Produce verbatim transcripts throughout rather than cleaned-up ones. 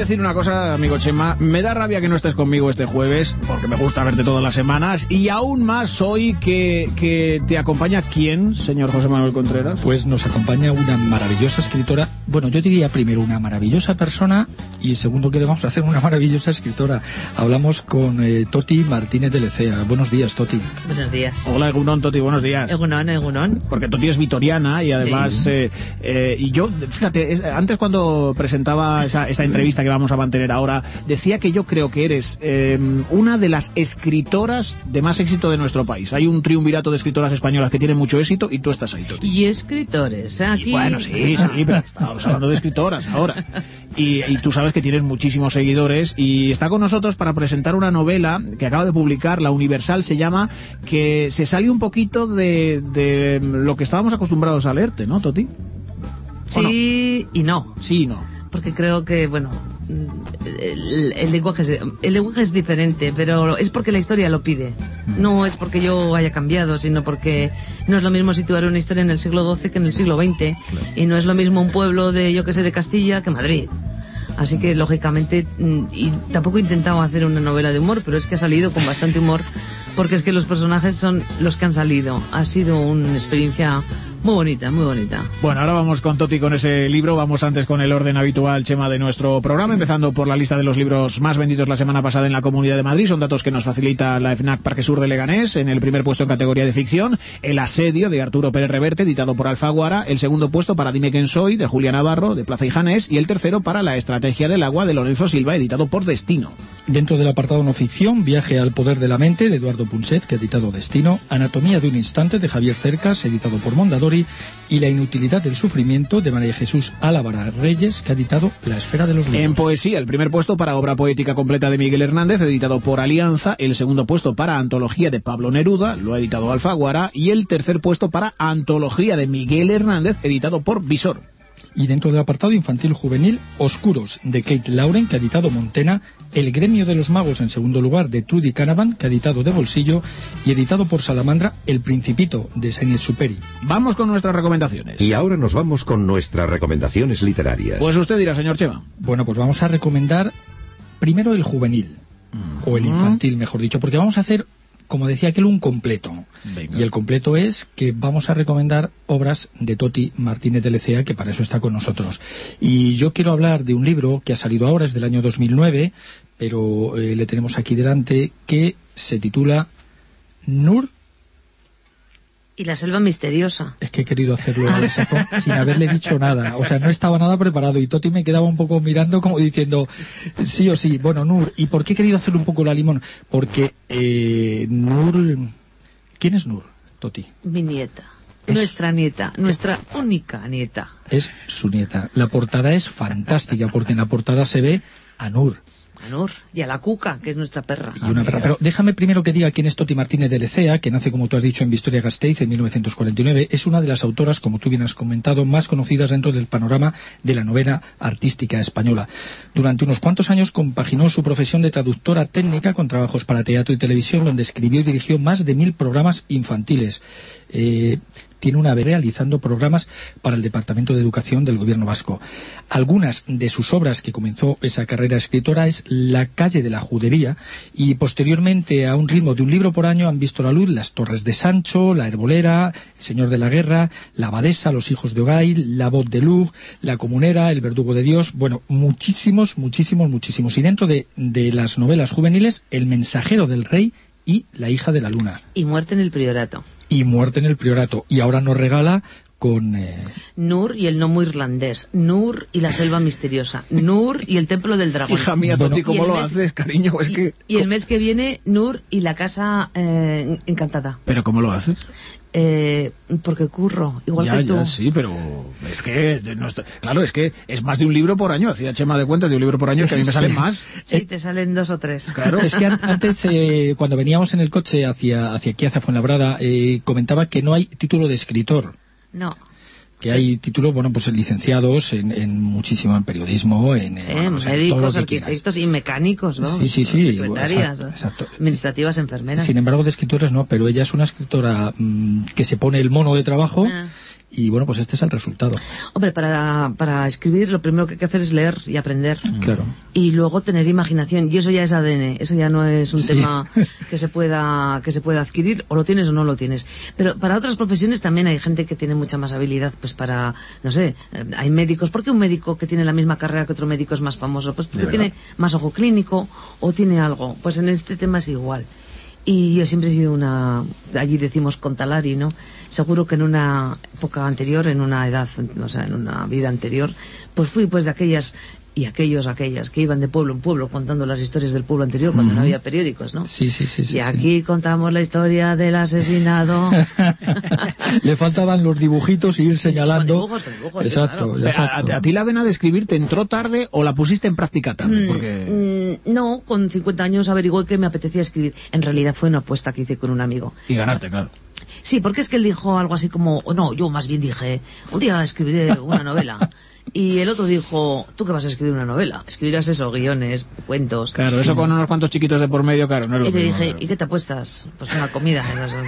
decir una cosa, amigo Chema. Me da rabia que no estés conmigo este jueves, porque me gusta verte todas las semanas. Y aún más hoy que, que te acompaña ¿quién, señor José Manuel Contreras? Pues nos acompaña una maravillosa escritora. Bueno, yo diría primero una maravillosa persona y segundo que le vamos a hacer una maravillosa escritora. Hablamos con eh, Toti Martínez de Lecea. Buenos días, Toti. Buenos días. Hola, Egunon, Toti, buenos días. Egunon, Egunon. Porque Toti es vitoriana y además... Sí. Eh, eh, y yo, fíjate, es, antes cuando presentaba esa, esa entrevista que vamos a mantener ahora, decía que yo creo que eres eh, una de las escritoras de más éxito de nuestro país. Hay un triunvirato de escritoras españolas que tienen mucho éxito y tú estás ahí, Toti. Y escritores, ¿eh? Aquí... Y bueno, sí, sí, pero estamos hablando de escritoras ahora. Y, y tú sabes que tienes muchísimos seguidores y está con nosotros para presentar una novela que acaba de publicar La Universal, se llama, que se sale un poquito de, de lo que estábamos acostumbrados a leerte, ¿no, Toti? Sí no? y no. Sí y no. Porque creo que, bueno, el, el, lenguaje es, el lenguaje es diferente, pero es porque la historia lo pide. No es porque yo haya cambiado, sino porque no es lo mismo situar una historia en el siglo doce que en el siglo veinte. Claro. Y no es lo mismo un pueblo de, yo que sé, de Castilla que Madrid. Así que, lógicamente, y tampoco he intentado hacer una novela de humor, pero es que ha salido con bastante humor, porque es que los personajes son los que han salido. Ha sido una experiencia muy bonita, muy bonita. Bueno, ahora vamos con Toti con ese libro. Vamos antes con el orden habitual, Chema, de nuestro programa, empezando por la lista de los libros más vendidos la semana pasada en la Comunidad de Madrid. Son datos que nos facilita la FNAC Parque Sur de Leganés. En el primer puesto en categoría de ficción, El asedio, de Arturo Pérez Reverte, editado por Alfaguara. El segundo puesto para Dime quién soy, de Julia Navarro, de Plaza y Janés. Y el tercero para La estrategia del agua, de Lorenzo Silva, editado por Destino. Dentro del apartado no ficción, Viaje al poder de la mente, de Eduardo Punset, que ha editado Destino. Anatomía de un instante, de Javier Cercas, editado por Mondadori. Y La inutilidad del sufrimiento, de María Jesús Álvara Reyes, que ha editado La esfera de los libros. En poesía, el primer puesto para Obra poética completa, de Miguel Hernández, editado por Alianza. El segundo puesto para Antología, de Pablo Neruda, lo ha editado Alfaguara. Y el tercer puesto para Antología, de Miguel Hernández, editado por Visor. Y dentro del apartado infantil juvenil, Oscuros, de Kate Lauren, que ha editado Montena. El gremio de los magos, en segundo lugar, de Trudy Canavan, que ha editado De Bolsillo. Y editado por Salamandra, El Principito, de Saint-Exupéry. Vamos con nuestras recomendaciones. Y ahora nos vamos con nuestras recomendaciones literarias. Pues usted dirá, señor Chema. Bueno, pues vamos a recomendar primero el juvenil, uh-huh. o el infantil, mejor dicho, porque vamos a hacer, como decía aquel, un completo. Venga. Y el completo es que vamos a recomendar obras de Toti Martínez de Lecea, que para eso está con nosotros. Y yo quiero hablar de un libro que ha salido ahora, es del año dos mil nueve, pero eh, le tenemos aquí delante, que se titula Nur y la selva misteriosa. Es que he querido hacerlo al saco sin haberle dicho nada. O sea, no estaba nada preparado y Toti me quedaba un poco mirando como diciendo sí o sí. Bueno, Nur. ¿Y por qué he querido hacerle un poco la limón? Porque eh, Nur... ¿Quién es Nur, Toti? Mi nieta. Es... Nuestra nieta. Nuestra única nieta. Es su nieta. La portada es fantástica porque en la portada se ve a Nur. A Nur y a la Cuca, que es nuestra perra. Y una perra. Pero déjame primero que diga quién es Toti Martínez de Lecea, que nace, como tú has dicho, en Vitoria-Gasteiz en mil novecientos cuarenta y nueve. Es una de las autoras, como tú bien has comentado, más conocidas dentro del panorama de la novela artística española. Durante unos cuantos años compaginó su profesión de traductora técnica con trabajos para teatro y televisión, donde escribió y dirigió más de mil programas infantiles. Eh, tiene una vez realizando programas para el Departamento de Educación del Gobierno Vasco. Algunas de sus obras que comenzó esa carrera escritora es La calle de la judería, y posteriormente, a un ritmo de un libro por año, han visto la luz Las torres de Sancho, La herbolera, El señor de la guerra, La abadesa, Los hijos de Ogay, La voz de Luz, La comunera, El verdugo de Dios. Bueno, muchísimos, muchísimos, muchísimos. Y dentro de, de las novelas juveniles, El mensajero del rey y La hija de la luna. Y Muerte en el priorato. Y Muerte en el priorato. Y ahora nos regala con... Eh... Nur y el gnomo irlandés. Nur y la selva misteriosa. Nur y el templo del dragón. Hija mía, bueno, Toti, ¿cómo lo mes... haces, cariño? Es y, que... y el mes que viene, Nur y la casa eh, encantada. ¿Pero cómo lo haces? Eh, porque curro, igual ya, que tú. Ya, sí, pero es que... No está... Claro, es que es más de un libro por año. Hacía Chema de cuentas de un libro por año, que a mí me salen más. Sí, eh, te salen dos o tres. Claro, es que antes, eh, cuando veníamos en el coche hacia, hacia aquí, hacia Fuenlabrada, eh, comentaba que no hay título de escritor. No. Que sí. Hay títulos, bueno, pues licenciados en, en muchísimo, en periodismo, en, sí, bueno, en médicos, arquitectos y mecánicos, ¿no? Sí, sí, sí. Secretarias, exacto, exacto. Administrativas, enfermeras. Sin embargo, de escritores no, pero ella es una escritora mmm, que se pone el mono de trabajo ah. y bueno, pues este es el resultado. Hombre, para, para escribir lo primero que hay que hacer es leer y aprender. Claro. Y luego tener imaginación, y eso ya es A D N, eso ya no es un Sí. tema que se pueda que se pueda adquirir, o lo tienes o no lo tienes. Pero para otras profesiones también hay gente que tiene mucha más habilidad, pues para, no sé, eh, hay médicos. ¿Por qué un médico que tiene la misma carrera que otro médico es más famoso? Pues porque tiene más ojo clínico o tiene algo. Pues en este tema es igual. Y yo siempre he sido una, allí decimos contalari, ¿no? Seguro que en una época anterior, en una edad, o sea, en una vida anterior, pues fui pues de aquellas y aquellos, aquellas que iban de pueblo en pueblo contando las historias del pueblo anterior cuando uh-huh. no había periódicos, ¿no? Sí, sí, sí. sí y aquí sí. contamos la historia del asesinado. Le faltaban los dibujitos y ir señalando. Con dibujos, con dibujos, exacto, claro. exacto. ¿A, a ti la vena de escribir te entró tarde o la pusiste en práctica tarde? Porque... Mm, no, con cincuenta años averigué que me apetecía escribir. En realidad fue una apuesta que hice con un amigo. Y ganaste, claro. Sí, porque es que él dijo algo así como, o no, yo más bien dije, un día escribiré una novela. Y el otro dijo, ¿tú qué vas a escribir una novela? Escribirás eso, guiones, cuentos. Claro, sí. Eso con unos cuantos chiquitos de por medio, claro, no es lo Y le mismo, dije, claro. ¿y qué te apuestas? Pues una comida.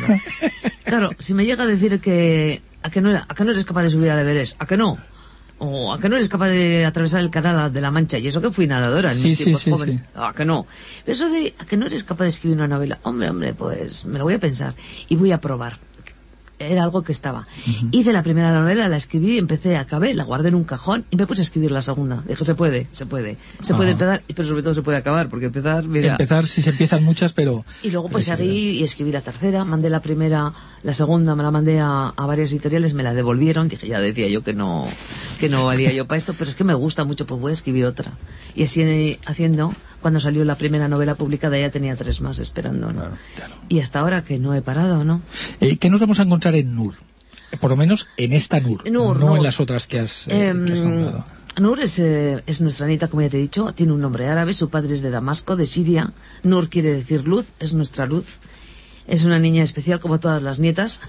Claro, si me llega a decir que a que no, a que no eres capaz de subir al Everest, ¿a que no? O a que no eres capaz de atravesar el canal de la Mancha, y eso que fui nadadora en sí, mis sí, tiempos sí, jóvenes. sí. ¿A que no? Eso de a que no eres capaz de escribir una novela, hombre, hombre, pues me lo voy a pensar y voy a probar. Era algo que estaba. Uh-huh. Hice la primera novela, la escribí, empecé, acabé, la guardé en un cajón y me puse a escribir la segunda. Dije, se puede, se puede. Se uh-huh. puede empezar, pero sobre todo se puede acabar, porque empezar, mira... Empezar, sí se empiezan muchas, pero... Y luego pues seguí y escribí la tercera, mandé la primera, la segunda me la mandé a, a varias editoriales, me la devolvieron, dije, ya decía yo que no que no valía yo para esto, pero es que me gusta mucho, pues voy a escribir otra. Y así haciendo, cuando salió la primera novela publicada ya tenía tres más esperando, ¿no? Claro, claro. Y hasta ahora que no he parado, ¿no? Eh, ¿Qué nos vamos a encontrar en Nur? Por lo menos en esta Nur, Nur no Nur. en las otras que has, eh, eh, que has nombrado. Nur es, eh, es nuestra nieta, como ya te he dicho, tiene un nombre árabe, su padre es de Damasco, de Siria. Nur quiere decir luz, es nuestra luz. Es una niña especial como todas las nietas.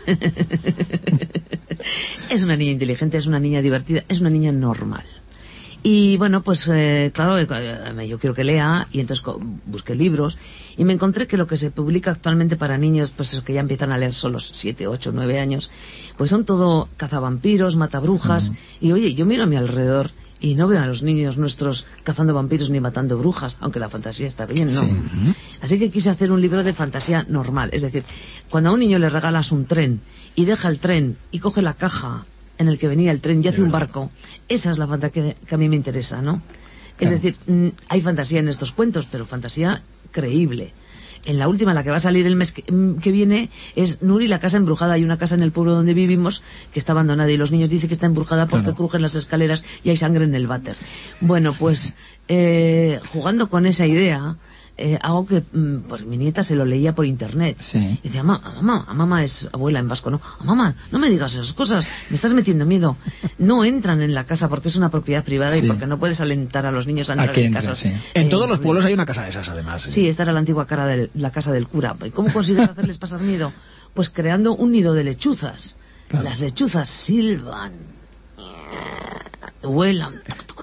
Es una niña inteligente, es una niña divertida, es una niña normal. Y bueno, pues eh, claro, eh, yo quiero que lea, y entonces busqué libros y me encontré que lo que se publica actualmente para niños, pues que ya empiezan a leer solos siete, ocho, nueve años, pues son todo cazavampiros, matabrujas. Uh-huh. Y oye, yo miro a mi alrededor y no veo a los niños nuestros cazando vampiros ni matando brujas, aunque la fantasía está bien, ¿no? Sí. Uh-huh. Así que quise hacer un libro de fantasía normal, es decir, cuando a un niño le regalas un tren y deja el tren y coge la caja en el que venía el tren y hace un barco, esa es la fantasía que a mí me interesa, ¿no? Es claro. decir, hay fantasía en estos cuentos, pero fantasía creíble. En la última, la que va a salir el mes que, que viene, es Nur y la casa embrujada. Hay una casa en el pueblo donde vivimos que está abandonada y los niños dicen que está embrujada porque claro. crujen las escaleras y hay sangre en el váter. Bueno, pues eh, jugando con esa idea, eh, hago que mm, pues mi nieta se lo leía por internet. Sí. Y decía, mamá, mamá, mamá es abuela en vasco, ¿no? Mamá, no me digas esas cosas, me estás metiendo miedo. No entran en la casa porque es una propiedad privada sí. y porque no puedes alentar a los niños a entrar a en entren, casas. Sí. Eh, en todos los pueblos hay una casa de esas, además. Sí, sí esta era la antigua cara de la casa del cura. ¿Y cómo consigues hacerles pasar miedo? Pues creando un nido de lechuzas. Claro. Las lechuzas silban, vuelan,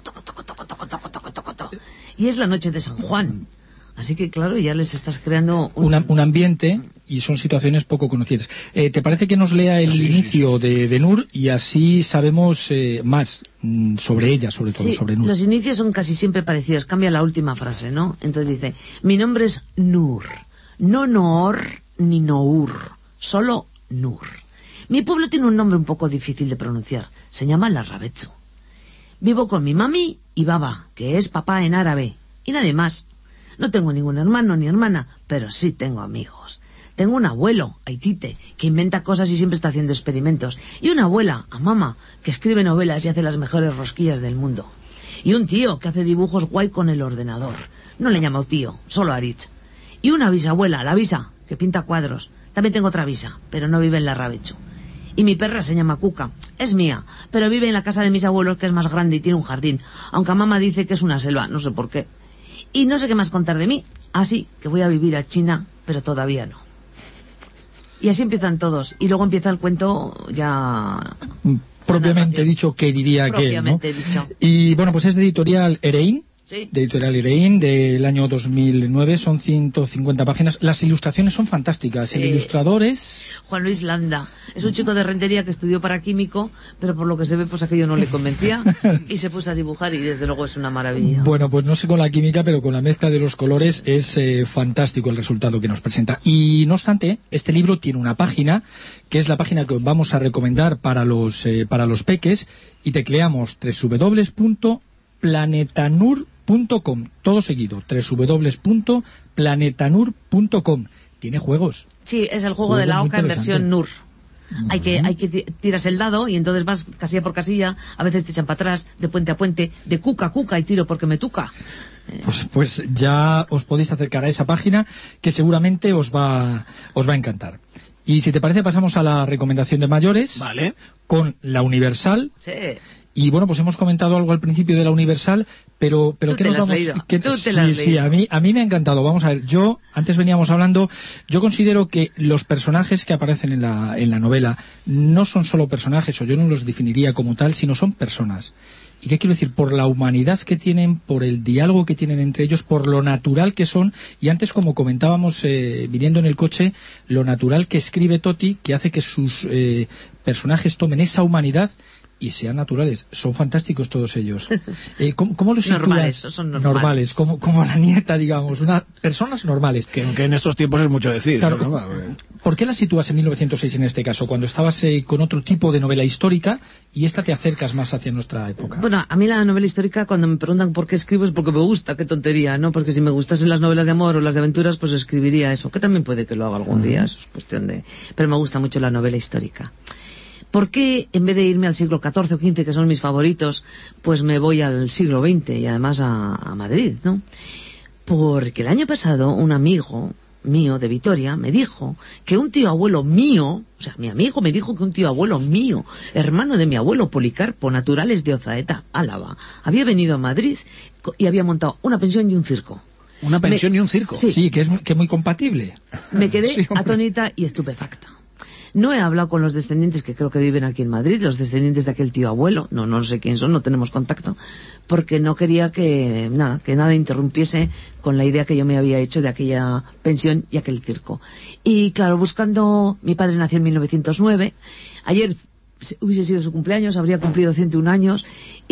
y es la noche de San Juan. Así que, claro, ya les estás creando un, Una, un ambiente y son situaciones poco conocidas. Eh, ¿Te parece que nos lea el sí, inicio sí, sí. De, de Nur y así sabemos eh, más mm, sobre ella, sobre todo sí, sobre Nur? Los inicios son casi siempre parecidos. Cambia la última frase, ¿no? Entonces dice, mi nombre es Nur. No Noor ni Nour. Solo Nur. Mi pueblo tiene un nombre un poco difícil de pronunciar. Se llama Larrabechu. Vivo con mi mami y baba, que es papá en árabe. Y nadie más. No tengo ningún hermano ni hermana, pero sí tengo amigos. Tengo un abuelo, Aitite, que inventa cosas y siempre está haciendo experimentos. Y una abuela, Amama, que escribe novelas y hace las mejores rosquillas del mundo. Y un tío que hace dibujos guay con el ordenador. No le llamo tío, solo Aritz. Y una bisabuela, la Bisa, que pinta cuadros. También tengo otra Bisa, pero no vive en Larrabechu. Y mi perra se llama Cuca. Es mía, pero vive en la casa de mis abuelos, que es más grande y tiene un jardín. Aunque Amama dice que es una selva, no sé por qué. Y no sé qué más contar de mí. Así que voy a vivir a China, pero todavía no. Y así empiezan todos. Y luego empieza el cuento ya... Propiamente dicho, que diría aquel, ¿no? Dicho. Y bueno, pues es de editorial Erein. Sí. De Editorial Ireín, del año dos mil nueve, son ciento cincuenta páginas. Las ilustraciones son fantásticas. El Sí. ilustrador es... Juan Luis Landa. Es un chico de Rentería que estudió para químico, pero por lo que se ve, pues aquello no le convencía y se puso a dibujar y desde luego es una maravilla. Bueno, pues no sé con la química, pero con la mezcla de los colores es eh, fantástico el resultado que nos presenta. Y no obstante, este libro tiene una página, que es la página que os vamos a recomendar para los, eh, para los peques, y tecleamos doble u doble u doble u punto planetanur punto com, todo seguido, doble u doble u doble u punto planetanur punto com. Tiene juegos. Sí, es el juego Juego de la muy oca en interesante. versión N U R. Uh-huh. Hay que, hay que ti- tiras el dado y entonces vas casilla por casilla, a veces te echan para atrás, de puente a puente, de cuca a cuca y tiro porque me tuca. Eh, Pues, pues ya os podéis acercar a esa página que seguramente os va, os va a encantar. Y si te parece pasamos a la recomendación de mayores. Vale. Con la Universal. sí. Y bueno, pues hemos comentado algo al principio de la Universal, pero pero Tú ¿qué te nos la has vamos? leído. ¿qué- Tú te sí, la has sí, leído. a mí a mí me ha encantado. Vamos a ver, yo antes veníamos hablando, yo considero que los personajes que aparecen en la en la novela no son solo personajes, o yo no los definiría como tal, sino son personas. ¿Y qué quiero decir? Por la humanidad que tienen, por el diálogo que tienen entre ellos, por lo natural que son, y antes, como comentábamos eh, viniendo en el coche, lo natural que escribe Toti, que hace que sus eh, personajes tomen esa humanidad y sean naturales. Son fantásticos todos ellos. Eh, ¿cómo, cómo los sitúas? Normales, son normales. como, como la nieta, digamos, una, personas normales. Que, que en estos tiempos es mucho decir. Claro, ¿no? ¿por qué la sitúas en mil novecientos seis en este caso, cuando estabas eh, con otro tipo de novela histórica y esta te acercas más hacia nuestra época? Bueno, a mí la novela histórica, cuando me preguntan por qué escribo, es porque me gusta, qué tontería, ¿no? Porque si me gustasen las novelas de amor o las de aventuras, pues escribiría eso, que también puede que lo haga algún día, eso es cuestión de... Pero me gusta mucho la novela histórica. ¿Por qué, en vez de irme al siglo catorce o quince, que son mis favoritos, pues me voy al siglo veinte y además a, a Madrid, ¿no? Porque el año pasado un amigo mío de Vitoria me dijo que un tío abuelo mío, o sea, mi amigo me dijo que un tío abuelo mío, hermano de mi abuelo Policarpo, naturales de Ozaeta, Álava, había venido a Madrid co- y había montado una pensión y un circo. Una pensión Me- y un circo. Sí. Sí, que es muy- que muy compatible. Me quedé Sí, hombre. atónita y estupefacta. No he hablado con los descendientes que creo que viven aquí en Madrid, los descendientes de aquel tío abuelo, no no sé quién son, no tenemos contacto, porque no quería que nada, que nada interrumpiese con la idea que yo me había hecho de aquella pensión y aquel circo. Y claro, buscando, mi padre nació en mil novecientos nueve, ayer se- hubiese sido su cumpleaños, habría cumplido ciento uno años,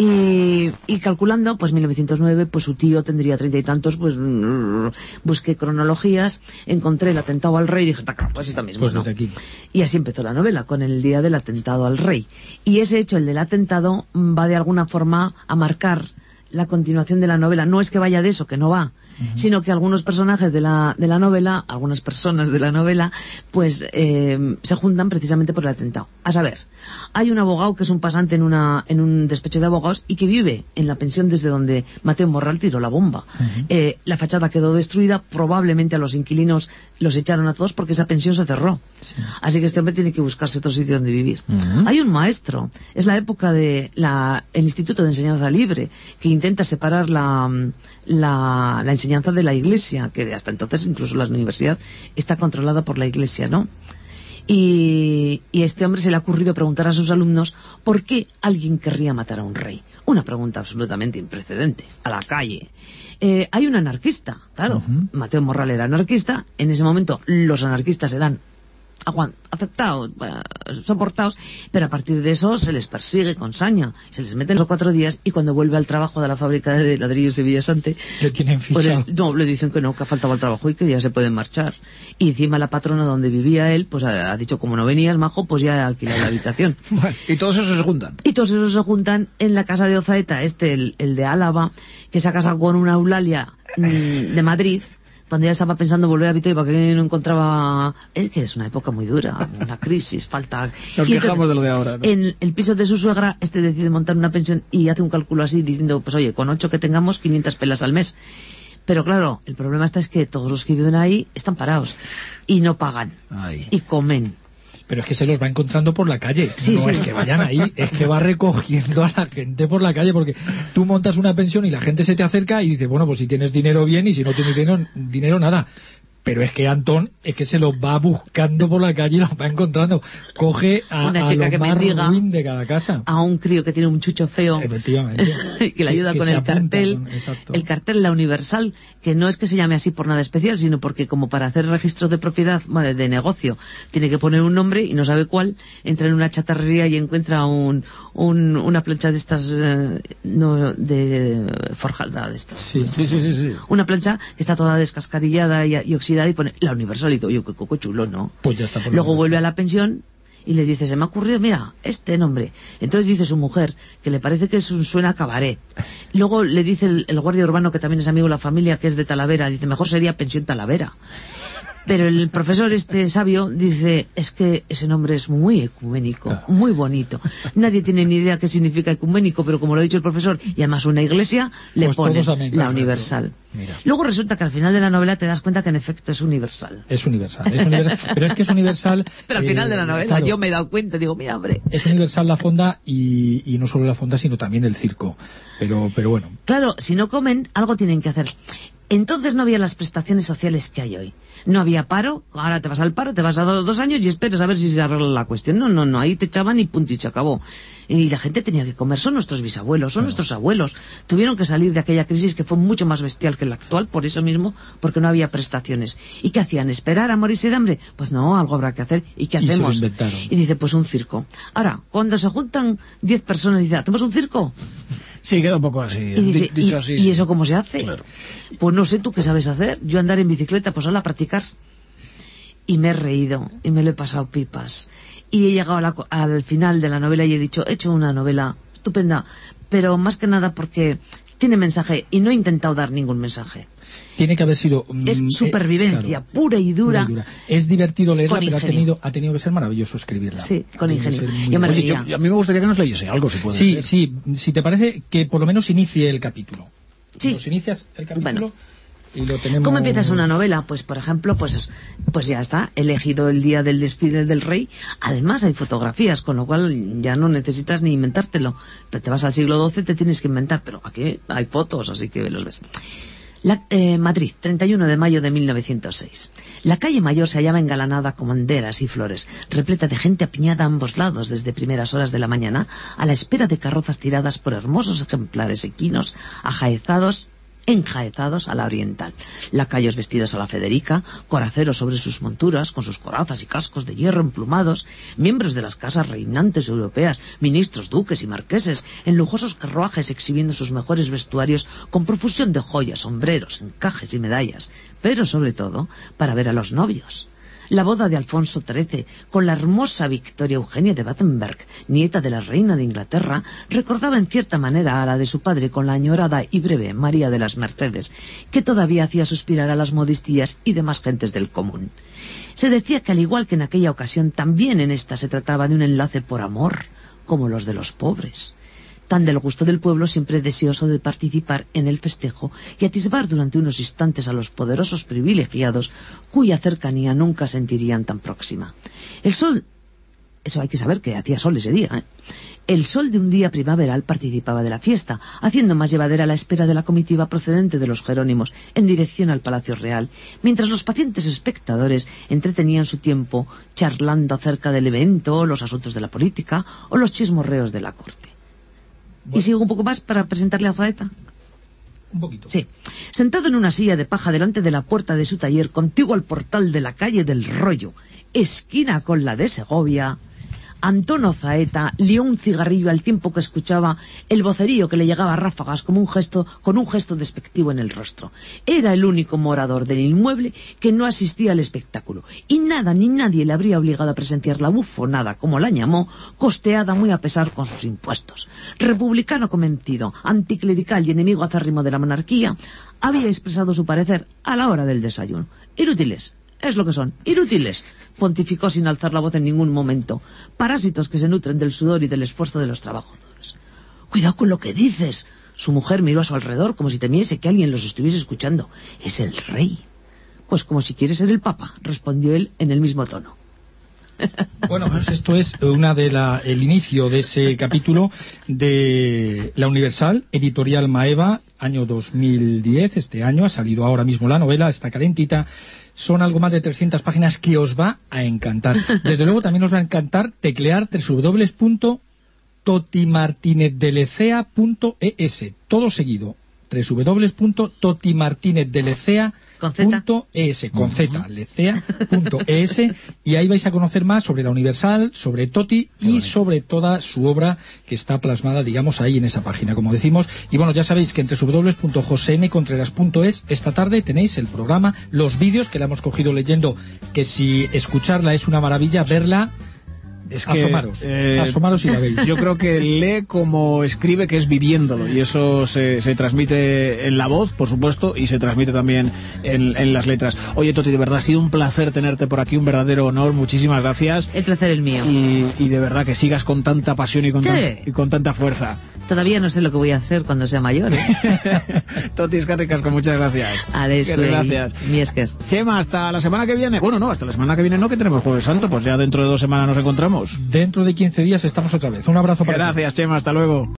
y, y calculando, pues mil novecientos nueve, pues su tío tendría treinta y tantos, pues mm, busqué cronologías, encontré el atentado al rey y dije, taca, pues esta misma, Pues ¿no? desde aquí. Y así empezó la novela, con el día del atentado al rey. Y ese hecho, el del atentado, mm, va de alguna forma a marcar la continuación de la novela. No es que vaya de eso, que no va, uh-huh. sino que algunos personajes de la, de la novela, algunas personas de la novela, pues eh, se juntan precisamente por el atentado. A saber, hay un abogado que es un pasante en, una, en un despacho de abogados y que vive en la pensión desde donde Mateo Morral tiró la bomba. Uh-huh. Eh, la fachada quedó destruida, probablemente a los inquilinos los echaron a todos porque esa pensión se cerró. Sí. Así que este hombre tiene que buscarse otro sitio donde vivir. Uh-huh. Hay un maestro, es la época de la, el Instituto de Enseñanza Libre, que intenta separar la, la, la enseñanza de la Iglesia, que hasta entonces incluso la universidad está controlada por la Iglesia, ¿no? Y, y a este hombre se le ha ocurrido preguntar a sus alumnos por qué alguien querría matar a un rey. Una pregunta absolutamente imprecedente. A la calle. Eh, hay un anarquista, claro. Uh-huh. Mateo Morral era anarquista. En ese momento los anarquistas eran aceptados, soportados, pero a partir de eso se les persigue con saña, se les meten los cuatro días y cuando vuelve al trabajo de la fábrica de ladrillos de Villasante, le tienen fichado. Pues, no, le dicen que no, que ha faltado al trabajo y que ya se pueden marchar. Y encima la patrona donde vivía él, pues ha, ha dicho, como no venías, majo, pues ya ha alquilado la habitación. Bueno, y todos esos se juntan. Y todos esos se juntan en la casa de Ozaeta, este, el, el de Álava, que se ha casado con una Eulalia mmm, de Madrid, cuando ya estaba pensando volver a Vitoria porque no encontraba... Es que es una época muy dura, una crisis, falta... Nos y quejamos entonces, de lo de ahora, ¿no? En el piso de su suegra, este decide montar una pensión y hace un cálculo así, diciendo, pues oye, con ocho que tengamos, quinientas pelas al mes. Pero claro, el problema está es que todos los que viven ahí están parados y no pagan. Ay. Y comen. Pero es que se los va encontrando por la calle. Sí, no sí. es que vayan ahí, es que va recogiendo a la gente por la calle, porque tú montas una pensión y la gente se te acerca y dice, bueno, pues si tienes dinero bien y si no tienes dinero, dinero nada. pero es que Antón es que se los va buscando por la calle y los va encontrando. Coge a, una a chica lo que más mendiga, ruin de cada casa. a un crío que tiene un chucho feo, efectivamente, que le ayuda que, que con el cartel, con, el cartel La Universal, que no es que se llame así por nada especial, sino porque como para hacer registro de propiedad, de, de negocio, tiene que poner un nombre y no sabe cuál, entra en una chatarrería y encuentra un, un, una plancha de estas, eh, no, de forjada de estas. Sí, sí, sí, sí, sí. Una plancha que está toda descascarillada y, y oxidada y pone La Universal y digo, oye, qué coco chulo, ¿no? Pues ya está. Por Luego vuelve a la pensión y les dice, se me ha ocurrido, mira, este nombre. Entonces dice su mujer, que le parece que es un, suena a cabaret. Luego le dice el, el guardia urbano, que también es amigo de la familia, que es de Talavera, dice, mejor sería Pensión Talavera. Pero el profesor este sabio dice, es que ese nombre es muy ecuménico, claro, muy bonito. Nadie tiene ni idea qué significa ecuménico, pero como lo ha dicho el profesor, y además una iglesia, le pues pone La Universal. Mira. Luego resulta que al final de la novela te das cuenta que en efecto es universal. Es universal, es universal pero es que es universal... Pero al eh, final de la novela claro, yo me he dado cuenta, digo, mira, hombre... Es universal la fonda y, y no solo la fonda, sino también el circo. Pero, pero bueno... Claro, si no comen, algo tienen que hacer. Entonces no había las prestaciones sociales que hay hoy. No había paro, ahora te vas al paro, te vas a dos, dos años y esperas a ver si se arregla la cuestión. No, no, no, ahí te echaban y punto y se acabó. Y la gente tenía que comer, son nuestros bisabuelos, son claro, nuestros abuelos. Tuvieron que salir de aquella crisis que fue mucho más bestial que la actual, por eso mismo, porque no había prestaciones. ¿Y qué hacían? ¿Esperar a morirse de hambre? Pues no, algo habrá que hacer. ¿Y qué hacemos? Y, se lo inventaron. Y dice, pues un circo. Ahora, cuando se juntan diez personas, dice, ¿hacemos un circo? Sí, queda un poco así. Y, dice, dicho y, así, ¿y sí. eso cómo se hace? Claro. Pues no sé, ¿tú qué sabes hacer? Yo andar en bicicleta, pues ahora a practicar. Y me he reído, y me lo he pasado pipas. Y he llegado a la, al final de la novela y he dicho, he hecho una novela estupenda, pero más que nada porque tiene mensaje, y no he intentado dar ningún mensaje. Tiene que haber sido... Mm, es supervivencia, eh, claro, pura, y dura, pura y dura. Es divertido leerla, pero ha tenido, ha tenido que ser maravilloso escribirla. Sí, con ingenio. Yo me reía. Yo, a mí me gustaría que nos leyese algo, si puede Sí, ser. sí, si te parece, que por lo menos inicie el capítulo. Sí. Nos inicias el capítulo... Bueno. Y lo tenemos... ¿Cómo empiezas una novela? Pues, por ejemplo, pues, pues ya está, elegido el día del desfile del rey. Además hay fotografías, con lo cual ya no necesitas ni inventártelo. Pero te vas al siglo doce, te tienes que inventar, pero aquí hay fotos, así que los ves. La, eh, Madrid, treinta y uno de mayo de mil novecientos seis. La calle Mayor se hallaba engalanada con banderas y flores, repleta de gente apiñada a ambos lados desde primeras horas de la mañana, a la espera de carrozas tiradas por hermosos ejemplares equinos, ajaezados enjaezados a la oriental, lacayos vestidos a la Federica, coraceros sobre sus monturas, con sus corazas y cascos de hierro emplumados, miembros de las casas reinantes europeas, ministros, duques y marqueses, en lujosos carruajes exhibiendo sus mejores vestuarios con profusión de joyas, sombreros, encajes y medallas, pero sobre todo para ver a los novios. La boda de Alfonso trece con la hermosa Victoria Eugenia de Battenberg, nieta de la reina de Inglaterra, recordaba en cierta manera a la de su padre con la añorada y breve María de las Mercedes, que todavía hacía suspirar a las modistías y demás gentes del común. Se decía que al igual que en aquella ocasión, también en esta se trataba de un enlace por amor, como los de los pobres. Tan del gusto del pueblo, siempre deseoso de participar en el festejo y atisbar durante unos instantes a los poderosos privilegiados cuya cercanía nunca sentirían tan próxima. El sol, eso hay que saber que hacía sol ese día, ¿eh? El sol de un día primaveral participaba de la fiesta, haciendo más llevadera la espera de la comitiva procedente de los Jerónimos en dirección al Palacio Real, mientras los pacientes espectadores entretenían su tiempo charlando acerca del evento, los asuntos de la política o los chismorreos de la corte. Bueno. ¿Y sigo un poco más para presentarle a Zaeta? Un poquito. Sí. Sentado en una silla de paja delante de la puerta de su taller, contiguo al portal de la calle del Rollo, esquina con la de Segovia, Antonio Zaeta lió un cigarrillo al tiempo que escuchaba el vocerío que le llegaba a ráfagas como un gesto, con un gesto despectivo en el rostro. Era el único morador del inmueble que no asistía al espectáculo, y nada ni nadie le habría obligado a presenciar la bufonada, como la llamó, costeada muy a pesar con sus impuestos. Republicano convencido, anticlerical y enemigo acérrimo de la monarquía, había expresado su parecer a la hora del desayuno. Inútiles. Es lo que son, inútiles, pontificó sin alzar la voz en ningún momento. Parásitos que se nutren del sudor y del esfuerzo de los trabajadores. Cuidado con lo que dices. Su mujer miró a su alrededor como si temiese que alguien los estuviese escuchando. Es el rey. Pues como si quiere ser el papa, respondió él en el mismo tono. Bueno, pues esto es una de la, el inicio de ese capítulo de La Universal, editorial Maeva, año dos mil diez. Este año ha salido ahora mismo la novela, está calentita. Son algo más de trescientas páginas que os va a encantar. Desde luego también os va a encantar teclear doble u doble u doble u punto toti martinez de lecea punto e s. Todo seguido. doble u doble u doble u punto toti martinez de lecea punto e s, con Z, lecea punto e s, y ahí vais a conocer más sobre la Universal, sobre Toti y sobre toda su obra que está plasmada, digamos, ahí en esa página, como decimos. Y bueno, ya sabéis que en doble u doble u doble u punto jose eme contreras punto es esta tarde tenéis el programa, los vídeos que la hemos cogido leyendo, que si escucharla es una maravilla, verla... Es que, asomaros, eh, asomaros y la veis. Yo creo que lee como escribe, que es viviéndolo, y eso se, se transmite en la voz, por supuesto, y se transmite también en, en las letras. Oye, Toti, de verdad ha sido un placer tenerte por aquí, un verdadero honor, muchísimas gracias. El placer es mío. Y, y de verdad que sigas con tanta pasión y con, sí. tan, y con tanta fuerza. Todavía no sé lo que voy a hacer cuando sea mayor, ¿eh? Toti Escarricasco, muchas gracias. Adés, gracias. Miesques. Chema, hasta la semana que viene. Bueno, no, hasta la semana que viene no, que tenemos Jueves Santo, pues ya dentro de dos semanas nos encontramos. Dentro de quince días estamos otra vez. Un abrazo para ti. Gracias, Chema, hasta luego.